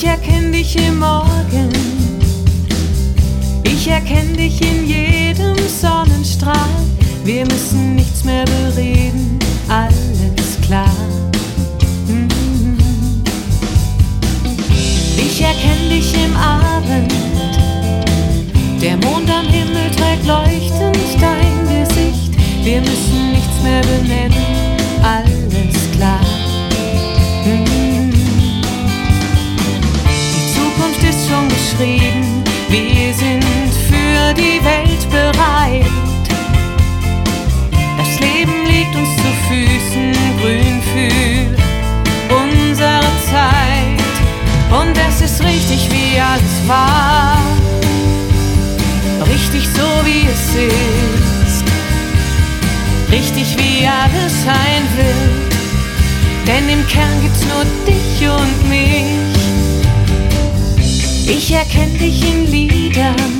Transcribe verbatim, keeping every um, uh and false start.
Ich erkenn dich im Morgen, ich erkenn dich in jedem Sonnenstrahl. Wir müssen nichts mehr bereden, alles klar. Ich erkenn dich im Abend, der Mond am Himmel trägt leuchtend dein Gesicht. Wir müssen nichts mehr benennen, alles klar. Die Zukunft ist schon geschrieben, wir sind für die Welt bereit. Das Leben liegt uns zu Füßen, grün für unsere Zeit. Und es ist richtig, wie alles war, richtig so, wie es ist, richtig, wie alles sein wird. Denn im Kern gibt's nur dich und mich. Ich erkenn dich in Liedern,